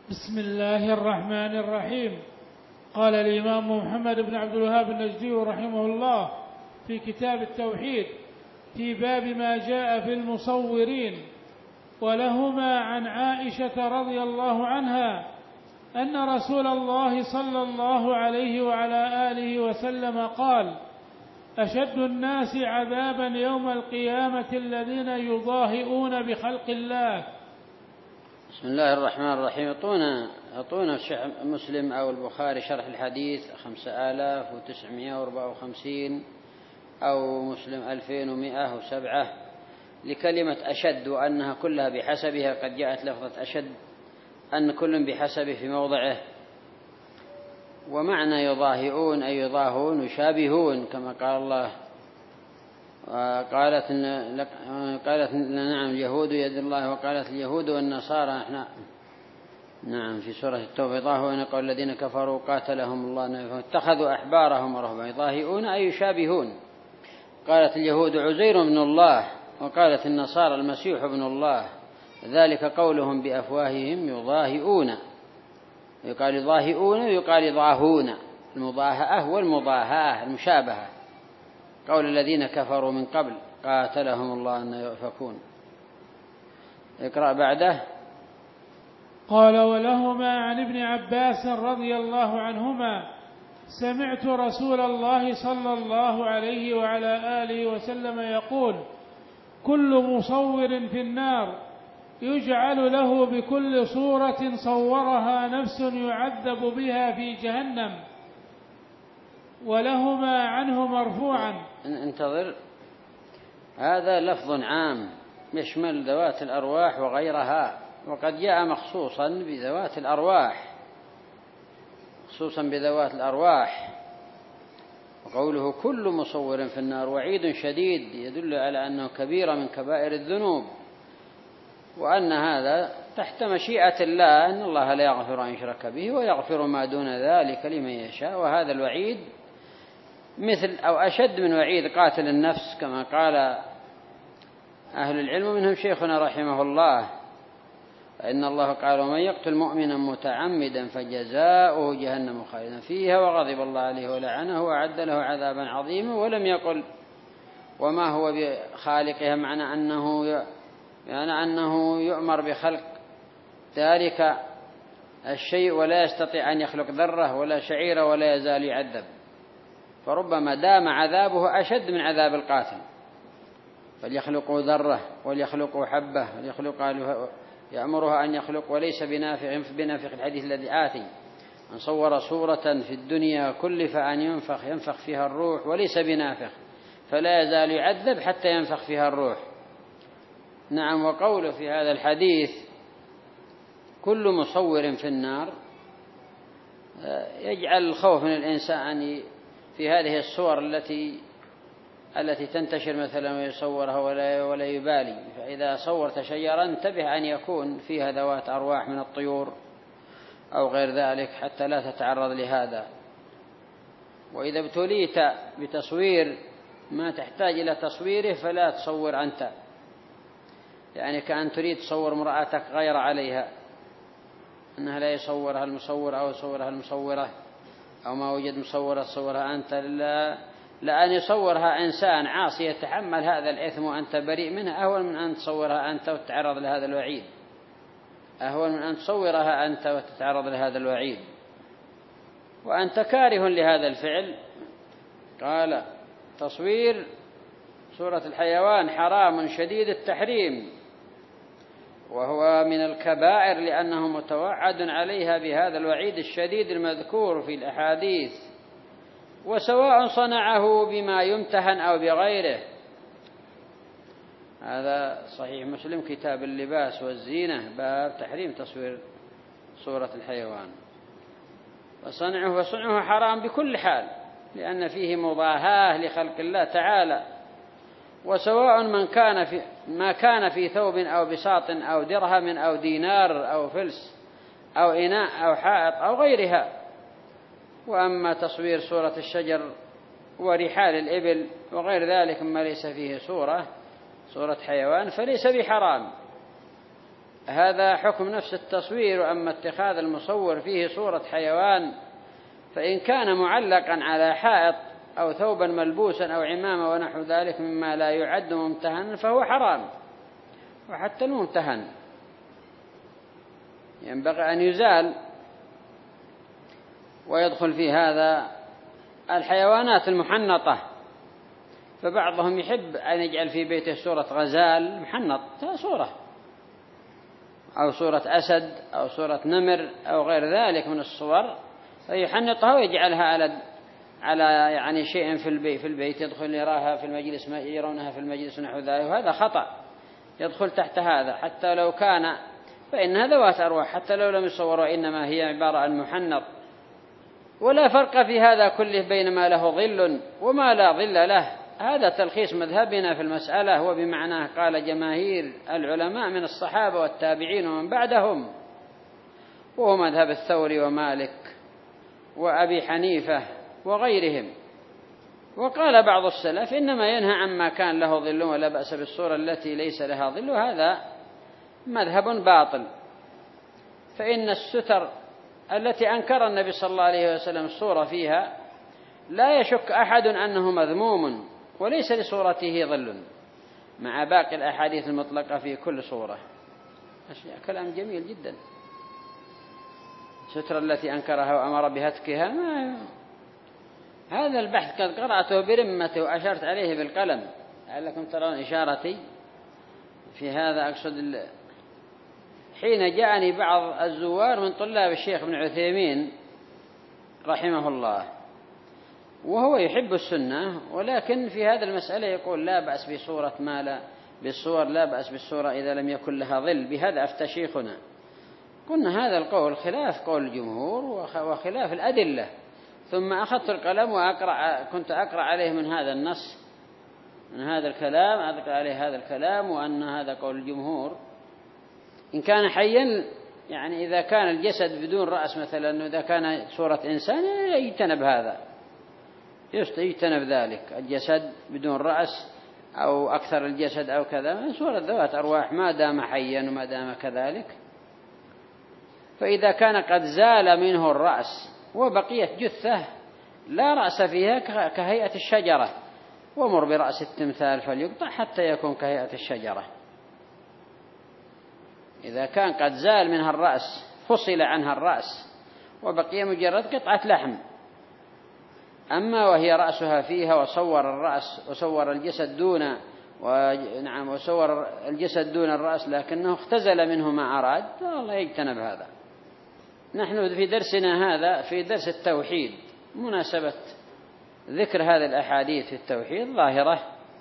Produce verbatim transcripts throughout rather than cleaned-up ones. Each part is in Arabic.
بسم الله الرحمن الرحيم. قال الإمام محمد بن عبد الوهاب النجدي رحمه الله في كتاب التوحيد في باب ما جاء في المصورين: ولهما عن عائشة رضي الله عنها أن رسول الله صلى الله عليه وعلى آله وسلم قال: أشد الناس عذابا يوم القيامة الذين يضاهئون بخلق الله. بسم الله الرحمن الرحيم. أعطونا أعطونا مسلم أو البخاري شرح الحديث خمسة آلاف وتسعمائة وأربعة وخمسين أو مسلم ألفين ومائة وسبعة لكلمة أشد، وأنها كلها بحسبها. قد جاءت لفظة أشد أن كل بحسبه في موضعه. ومعنى يضاهئون أي يضاهون يشابهون، كما قال الله قالت قالت نعم اليهود يد الله، وقالت اليهود والنصارى احنا نعم في سورة التوبة يضاهئون قول الذين كفروا قاتلهم الله اتخذوا أحبارهم ورهبانهم. يضاهئون أي يشابهون. قالت اليهود عزير ابن الله، وقالت النصارى المسيح ابن الله، ذلك قولهم بأفواههم يضاهئون. يقال يضاهئون ويقال يضاهون، المضاهأة والمضاهاة المشابهة. قول الذين كفروا من قبل قاتلهم الله أن يؤفكون. اقرأ بعده. قال: ولهما عن ابن عباس رضي الله عنهما: سمعت رسول الله صلى الله عليه وعلى آله وسلم يقول: كل مصور في النار يجعل له بكل صورة صورها نفس يعذب بها في جهنم. ولهما عنه مرفوعا. انتظر، هذا لفظ عام يشمل ذوات الأرواح وغيرها، وقد جاء مخصوصا بذوات الأرواح، خصوصا بذوات الأرواح. وقوله كل مصور في النار وعيد شديد يدل على أنه كبيرة من كبائر الذنوب، وأن هذا تحت مشيئة الله، أن الله لا يغفر أن يشرك به ويغفر ما دون ذلك لمن يشاء. وهذا الوعيد مثل أو أشد من وعيد قاتل النفس، كما قال أهل العلم منهم شيخنا رحمه الله: فإن الله قال: ومن يقتل مؤمنا متعمدا فجزاؤه جهنم خالدا فيها وغضب الله عليه ولعنه وأعد له عذابا عظيما. ولم يقل وما هو بخالقها، معنى أنه يعني أنه يؤمر بخلق ذلك الشيء ولا يستطيع أن يخلق ذرة ولا شعيرة ولا يزال يعذب، فربما دام عذابه أشد من عذاب القاتل. فليخلقوا ذرة وليخلقوا حبة وليخلقوا يأمرها أن يخلق وليس بنافخ بنافخ الحديث الذي آتي: من صور صورة في الدنيا كلف أن ينفخ ينفخ فيها الروح وليس بنافخ فلا يزال يعذب حتى ينفخ فيها الروح. نعم. وقوله في هذا الحديث كل مصور في النار يجعل الخوف من الإنسان في هذه الصور التي التي تنتشر مثلا ويصورها ولا ولا يبالي. فإذا صورت شجرا انتبه أن يكون فيها ذوات أرواح من الطيور أو غير ذلك حتى لا تتعرض لهذا. وإذا ابتليت بتصوير ما تحتاج إلى تصويره فلا تصور أنت، يعني كأن تريد تصور امرأتك غير عليها، أنها لا يصورها المصور أو يصورها المصورة، أو ما وجد مصورة تصورها أنت، لا لأن يصورها إنسان عاصي يتحمل هذا الإثم وأنت بريء منه أهون من أن تصورها أنت وتتعرض لهذا الوعيد، أهون من أن تصورها أنت وتتعرض لهذا الوعيد وأنت كاره لهذا الفعل. قال: تصوير صورة الحيوان حرام شديد التحريم، وهو من الكبائر لأنه متوعد عليها بهذا الوعيد الشديد المذكور في الأحاديث، وسواء صنعه بما يمتهن أو بغيره. هذا صحيح مسلم كتاب اللباس والزينة باب تحريم تصوير صورة الحيوان. وصنعه وصنعه حرام بكل حال لأن فيه مضاهاة لخلق الله تعالى. وسواء من كان في ما كان في ثوب أو بساط أو درهم أو دينار أو فلس أو إناء أو حائط أو غيرها. وأما تصوير صورة الشجر ورحال الإبل وغير ذلك مما ليس فيه صورة صورة حيوان فليس بحرام. هذا حكم نفس التصوير. وأما اتخاذ المصور فيه صورة حيوان فإن كان معلقا على حائط أو ثوبا ملبوسا أو عمامة ونحو ذلك مما لا يعد ممتهنا فهو حرام. وحتى الممتهن ينبغي أن يزال. ويدخل في هذا الحيوانات المحنطة، فبعضهم يحب أن يجعل في بيته صورة غزال محنط صورة، أو صورة أسد أو صورة نمر أو غير ذلك من الصور، فيحنطها ويجعلها على على يعني شيء في البيت في البيت يدخل يراها في المجلس، ما يرونها في المجلس نحو ذلك، وهذا خطأ يدخل تحت هذا. حتى لو كان فإنها ذوات أرواح، حتى لو لم يصوروا إنما هي عبارة عن محنط. ولا فرق في هذا كله بين ما له ظل وما لا ظل له. هذا تلخيص مذهبنا في المسألة، وبمعناه قال جماهير العلماء من الصحابة والتابعين ومن بعدهم، وهو مذهب الثوري ومالك وأبي حنيفة وغيرهم. وقال بعض السلف إنما ينهى عما كان له ظل ولا بأس بالصورة التي ليس لها ظل، وهذا مذهب باطل. فإن الستر التي أنكر النبي صلى الله عليه وسلم الصورة فيها لا يشك أحد أنه مذموم وليس لصورته ظل، مع باقي الأحاديث المطلقة في كل صورة. أشياء كلام جميل جدا. الستر التي أنكرها وأمر بهتكها، ما هذا البحث قد قرأته برمته وأشرت عليه بالقلم لعلكم ترون إشارتي في هذا. أقصد حين جاءني بعض الزوار من طلاب الشيخ ابن عثيمين رحمه الله، وهو يحب السنة، ولكن في هذا المسألة يقول لا بأس بصورة ما لا بالصور لا بأس بالصورة إذا لم يكن لها ظل. بهذا أفتى شيخنا. قلنا هذا القول خلاف قول الجمهور وخلاف الأدلة. ثم أخذت القلم وأقرأ، كنت أقرأ عليه من هذا النص من هذا الكلام، أقرأ عليه هذا الكلام، وأن هذا قول الجمهور. إن كان حيا يعني إذا كان الجسد بدون رأس مثلا، إذا كان صورة إنسان يجتنب هذا، يجتنب ذلك الجسد بدون رأس أو أكثر الجسد أو كذا من صورة ذوات أرواح ما دام حيا وما دام كذلك. فإذا كان قد زال منه الرأس وبقيت جثة لا رأس فيها كهيئة الشجرة، ومر برأس التمثال فليقطع حتى يكون كهيئة الشجرة. إذا كان قد زال منها الرأس، فصل عنها الرأس وبقي مجرد قطعة لحم. أما وهي رأسها فيها وصور الرأس وصور الجسد دون ونعم وصور الجسد دون الرأس لكنه اختزل منه ما أراد، الله يجتنب هذا. نحن في درسنا هذا في درس التوحيد مناسبة ذكر هذه الأحاديث في التوحيد ظاهرة،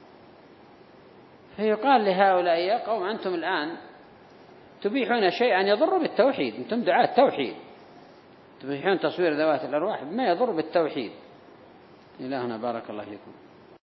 فيقال لهؤلاء يا قوم أنتم الآن تبيحون شيئا يضر بالتوحيد، أنتم دعاة التوحيد، تبيحون تصوير ذوات الأرواح بما يضر بالتوحيد. إلهنا بارك الله فيكم.